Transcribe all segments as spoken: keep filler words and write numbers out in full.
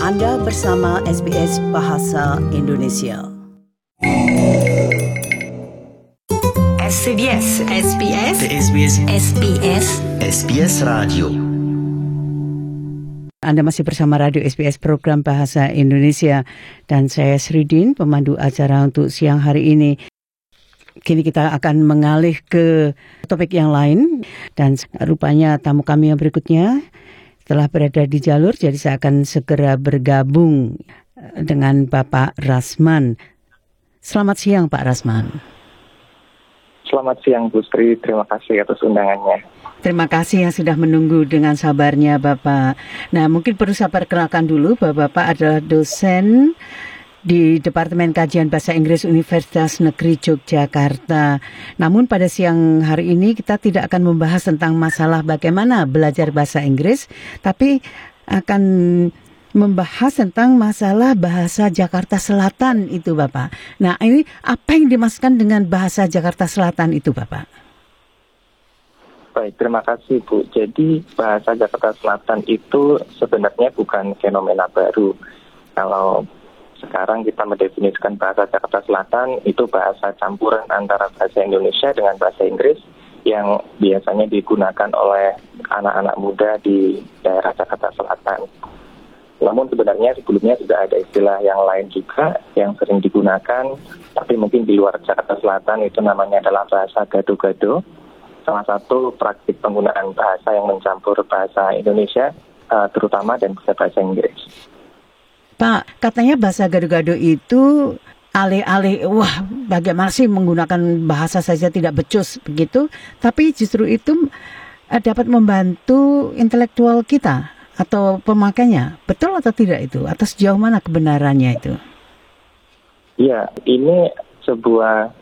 Anda bersama S B S Bahasa Indonesia. S B S S B S S B S S B S S B S Radio. Anda masih bersama Radio S B S Program Bahasa Indonesia dan saya Sridin, pemandu acara untuk siang hari ini. Kini kita akan mengalih ke topik yang lain dan rupanya tamu kami yang berikutnya telah berada di jalur, jadi saya akan segera bergabung dengan Bapak Rasman. Selamat siang Pak Rasman. Selamat siang Bu Sri, terima kasih atas undangannya. Terima kasih yang sudah menunggu dengan sabarnya Bapak. Nah, mungkin perlu saya perkenalkan dulu bahwa Bapak adalah dosen di Departemen Kajian Bahasa Inggris Universitas Negeri Yogyakarta. Namun pada siang hari ini kita tidak akan membahas tentang masalah bagaimana belajar bahasa Inggris, tapi akan membahas tentang masalah bahasa Jakarta Selatan itu Bapak. Nah, ini apa yang dimaksudkan dengan bahasa Jakarta Selatan itu Bapak? Baik, terima kasih Bu. Jadi bahasa Jakarta Selatan itu sebenarnya bukan fenomena baru. Kalau sekarang kita mendefinisikan bahasa Jakarta Selatan itu bahasa campuran antara bahasa Indonesia dengan bahasa Inggris yang biasanya digunakan oleh anak-anak muda di daerah Jakarta Selatan. Namun sebenarnya sebelumnya sudah ada istilah yang lain juga yang sering digunakan, tapi mungkin di luar Jakarta Selatan itu namanya adalah bahasa gado-gado. Salah satu praktik penggunaan bahasa yang mencampur bahasa Indonesia, terutama dan bahasa Inggris. Pak, katanya bahasa gado-gado itu alih-alih, wah bagaimana sih menggunakan bahasa saja tidak becus begitu, tapi justru itu uh, dapat membantu intelektual kita atau pemakainya. Betul atau tidak itu? Atau sejauh mana kebenarannya itu? Iya, ini sebuah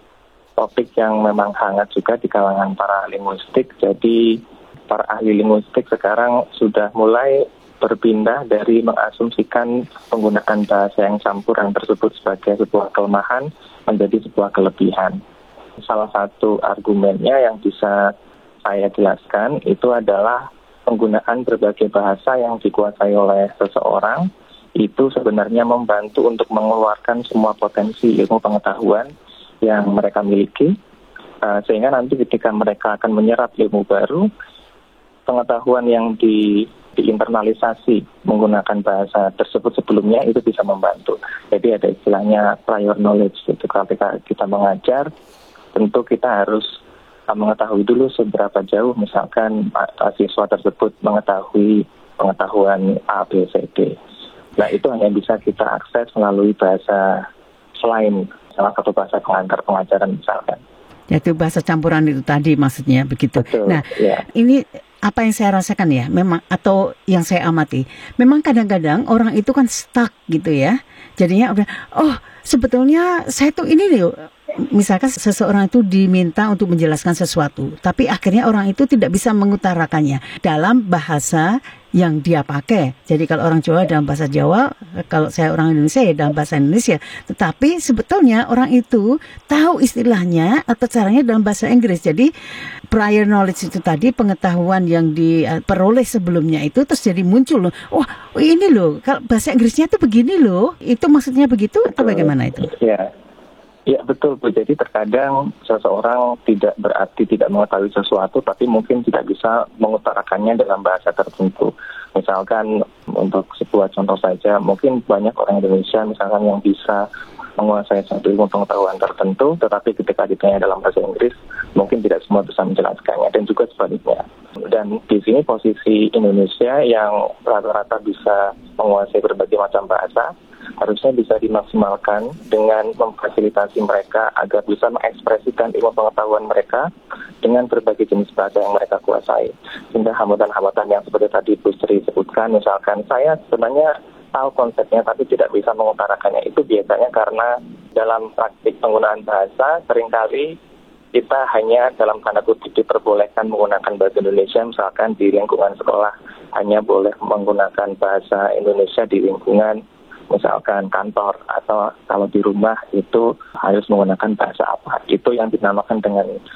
topik yang memang hangat juga di kalangan para linguistik. Jadi para ahli linguistik sekarang sudah mulai berpindah dari mengasumsikan penggunaan bahasa yang campuran tersebut sebagai sebuah kelemahan menjadi sebuah kelebihan. Salah satu argumennya yang bisa saya jelaskan itu adalah penggunaan berbagai bahasa yang dikuasai oleh seseorang itu sebenarnya membantu untuk mengeluarkan semua potensi ilmu pengetahuan yang mereka miliki, sehingga nanti ketika mereka akan menyerap ilmu baru, pengetahuan yang di diinternalisasi menggunakan bahasa tersebut sebelumnya itu bisa membantu. Jadi ada istilahnya prior knowledge. Itu ketika kita mengajar, tentu kita harus mengetahui dulu seberapa jauh misalkan siswa tersebut mengetahui pengetahuan A, B, C, D. Nah itu hanya bisa kita akses melalui bahasa selain salah satu bahasa pengantar pengajaran misalkan. Yaitu bahasa campuran itu tadi maksudnya begitu. Betul, nah ya. Ini apa yang saya rasakan ya, memang atau yang saya amati, memang kadang-kadang orang itu kan stuck gitu ya. Jadinya udah, oh sebetulnya saya tuh ini loh. Misalkan seseorang itu diminta untuk menjelaskan sesuatu, tapi akhirnya orang itu tidak bisa mengutarakannya dalam bahasa yang dia pakai. Jadi kalau orang Jawa dalam bahasa Jawa, kalau saya orang Indonesia ya dalam bahasa Indonesia. Tetapi sebetulnya orang itu tahu istilahnya atau caranya dalam bahasa Inggris. Jadi prior knowledge itu tadi, pengetahuan yang diperoleh sebelumnya itu terus jadi muncul loh. Wah, oh, ini loh, kalau bahasa Inggrisnya itu begini loh. Itu maksudnya begitu atau bagaimana itu? Iya. Ya betul Bu, jadi terkadang seseorang tidak berarti tidak mengetahui sesuatu tapi mungkin tidak bisa mengutarakannya dalam bahasa tertentu. Misalkan untuk sebuah contoh saja, mungkin banyak orang Indonesia misalkan yang bisa menguasai satu ilmu pengetahuan tertentu, tetapi ketika ditanya dalam bahasa Inggris mungkin tidak semua bisa menjelaskannya, dan juga sebaliknya. Dan di sini posisi Indonesia yang rata-rata bisa menguasai berbagai macam bahasa harusnya bisa dimaksimalkan dengan memfasilitasi mereka agar bisa mengekspresikan ilmu pengetahuan mereka dengan berbagai jenis bahasa yang mereka kuasai. Sehingga hambatan-hambatan yang seperti tadi Bu Sri sebutkan, misalkan saya sebenarnya tahu konsepnya tapi tidak bisa mengutarakannya, itu biasanya karena dalam praktik penggunaan bahasa seringkali kita hanya dalam tanda kutip diperbolehkan menggunakan bahasa Indonesia, misalkan di lingkungan sekolah hanya boleh menggunakan bahasa Indonesia di lingkungan misalkan kantor, atau kalau di rumah itu harus menggunakan bahasa apa. Itu yang dinamakan dengan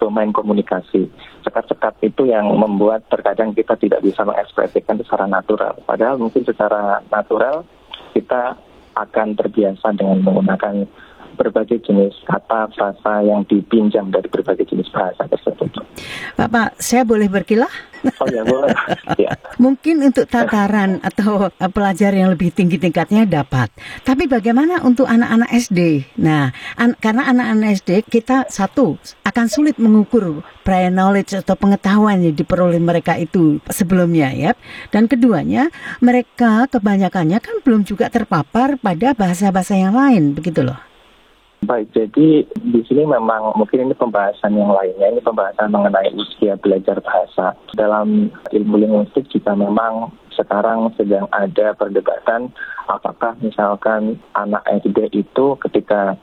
domain komunikasi. Sekat-sekat itu yang membuat terkadang kita tidak bisa mengekspresikan secara natural. Padahal mungkin secara natural kita akan terbiasa dengan menggunakan berbagai jenis kata, frasa yang dipinjam dari berbagai jenis bahasa tersebut. Bapak, saya boleh berkilah? Oh ya, boleh. Ya. Mungkin untuk tataran atau pelajar yang lebih tinggi tingkatnya dapat. Tapi bagaimana untuk anak-anak S D? Nah, an- karena anak-anak S D kita satu akan sulit mengukur prior knowledge atau pengetahuan yang diperoleh mereka itu sebelumnya ya. Dan keduanya, mereka kebanyakannya kan belum juga terpapar pada bahasa-bahasa yang lain, begitu loh. Baik, jadi di sini memang mungkin ini pembahasan yang lainnya, ini pembahasan mengenai usia belajar bahasa. Dalam ilmu linguistik juga memang sekarang sedang ada perdebatan apakah misalkan anak S D itu ketika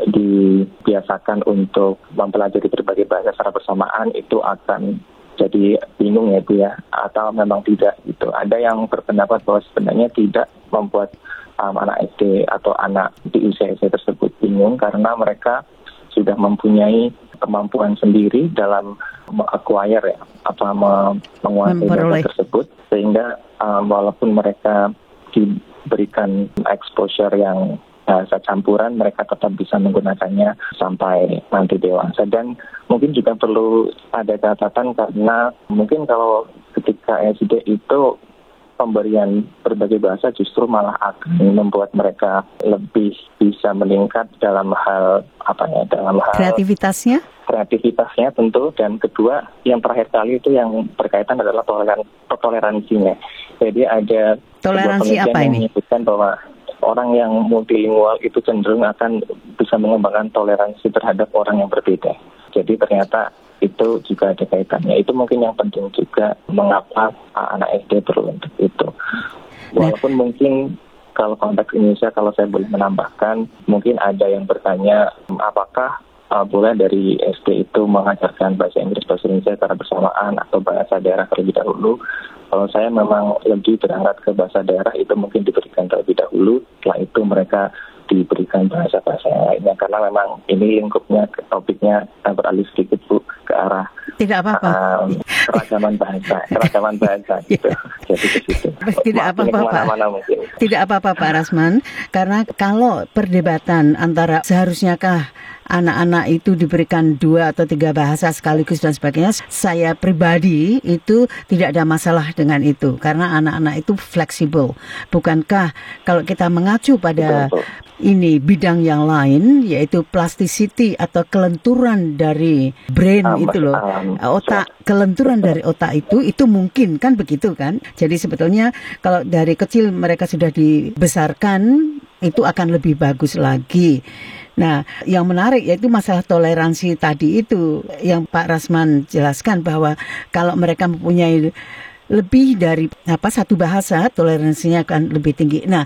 dibiasakan untuk mempelajari berbagai bahasa secara bersamaan itu akan jadi bingung ya Bu ya, atau memang tidak gitu. Ada yang berpendapat bahwa sebenarnya tidak membuat Um, anak S D atau anak di usia S D tersebut bingung karena mereka sudah mempunyai kemampuan sendiri dalam acquire ya, apa menguasai bahasa tersebut, sehingga um, walaupun mereka diberikan exposure yang bahasa campuran, mereka tetap bisa menggunakannya sampai nanti dewasa. Dan mungkin juga perlu ada catatan karena mungkin kalau ketika S D itu pemberian berbagai bahasa justru malah akan membuat mereka lebih bisa meningkat dalam hal apa ya dalam hal kreativitasnya kreativitasnya tentu. Dan kedua yang terakhir kali itu yang berkaitan adalah toleran toleransinya. Jadi ada toleransi apa yang ini? menyebutkan bahwa orang yang multilingual itu cenderung akan bisa mengembangkan toleransi terhadap orang yang berbeda. Jadi ternyata itu juga ada kaitannya. Itu mungkin yang penting juga mengapa anak S D perlu untuk itu. Walaupun mungkin kalau konteks Indonesia, kalau saya boleh menambahkan, mungkin ada yang bertanya apakah uh, boleh dari S D itu mengajarkan bahasa Inggris, bahasa Indonesia secara bersamaan atau bahasa daerah terlebih dahulu. Kalau saya memang lebih berangkat ke bahasa daerah, itu mungkin diberikan terlebih dahulu. Setelah itu mereka diberikan bahasa-bahasa yang lainnya, karena memang ini lingkupnya, topiknya beralih sedikit Bu ke arah tidak apa-apa uh, keragaman bahasa, keragaman bahasa gitu. Jadi ke situ. Tidak apa-apa Pak. Tidak apa-apa Pak Rasman, karena kalau perdebatan antara seharusnyakah anak-anak itu diberikan dua atau tiga bahasa sekaligus dan sebagainya, saya pribadi itu tidak ada masalah dengan itu karena anak-anak itu fleksibel. Bukankah kalau kita mengacu pada betul, betul. ini bidang yang lain, yaitu plasticity atau kelenturan dari brain um, itu loh, um, otak, kelenturan dari otak itu, itu mungkin kan begitu kan. Jadi sebetulnya kalau dari kecil mereka sudah dibesarkan, itu akan lebih bagus lagi. Nah, yang menarik yaitu masalah toleransi tadi itu yang Pak Rasman jelaskan, bahwa kalau mereka mempunyai lebih dari apa satu bahasa, toleransinya akan lebih tinggi. Nah,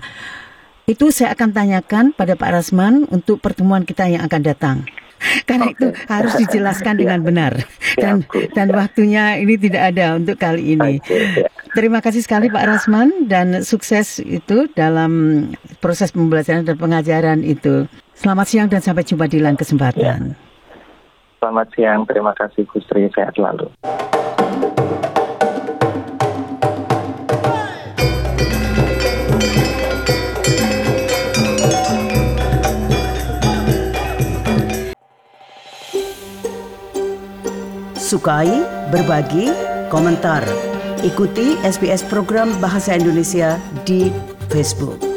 itu saya akan tanyakan pada Pak Rasman untuk pertemuan kita yang akan datang. Karena okay. itu harus dijelaskan dengan benar. Dan dan waktunya ini tidak ada untuk kali ini. Terima kasih sekali Pak Rasman dan sukses itu dalam proses pembelajaran dan pengajaran itu. Selamat siang dan sampai jumpa di lain kesempatan. Ya. Selamat siang, terima kasih Gustri, sehat selalu. Sukai, berbagi, komentar. Ikuti S B S program Bahasa Indonesia di Facebook.